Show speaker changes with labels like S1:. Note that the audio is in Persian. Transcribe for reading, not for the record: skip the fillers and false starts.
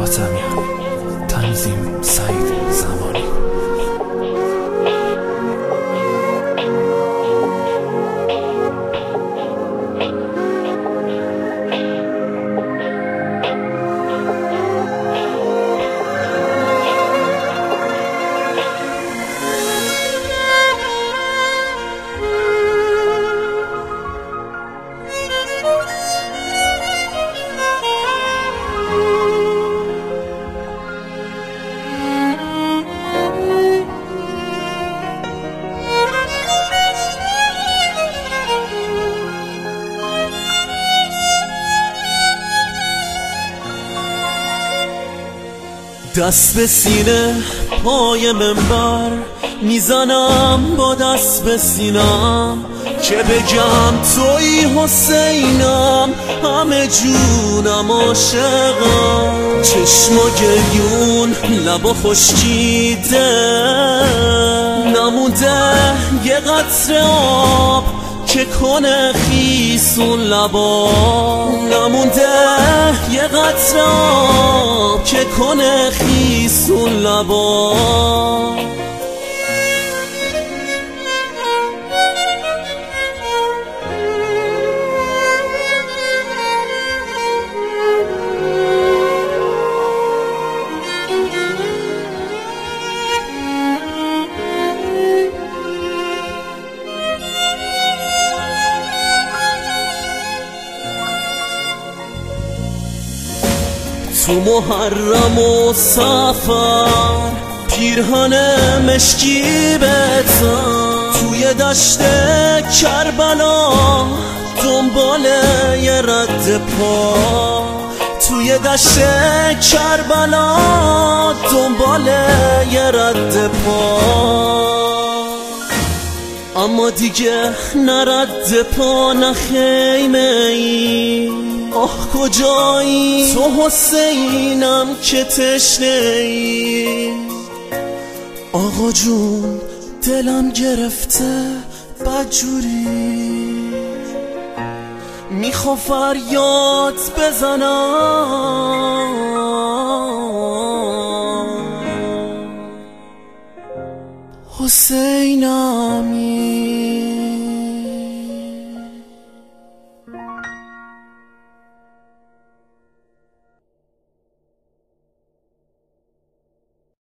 S1: خاتمیان. تنظیم سعید زمانی.
S2: دست به سینه پای منبر میزنم با دست به سینم که بگم توی حسینم، همه جونم عاشقم. چشم و گریون لبا خشکیده، نمونده یه قطره آب که کنه خیسون لبا، نمونده یه قطره آب که کنه خیسون لبا. تو محرم و سفر پیرهن مشکی بتن، توی دشت کربلا دنبال یه رد پا، توی دشت کربلا دنبال یه رد پا. اما دیگه نه رد پا نه خیمه ای، آه کجایی تو حسینم که تشنه ای. آقا جون دلم گرفته بدجوری، میخوا فریاد بزنم، حسینمی.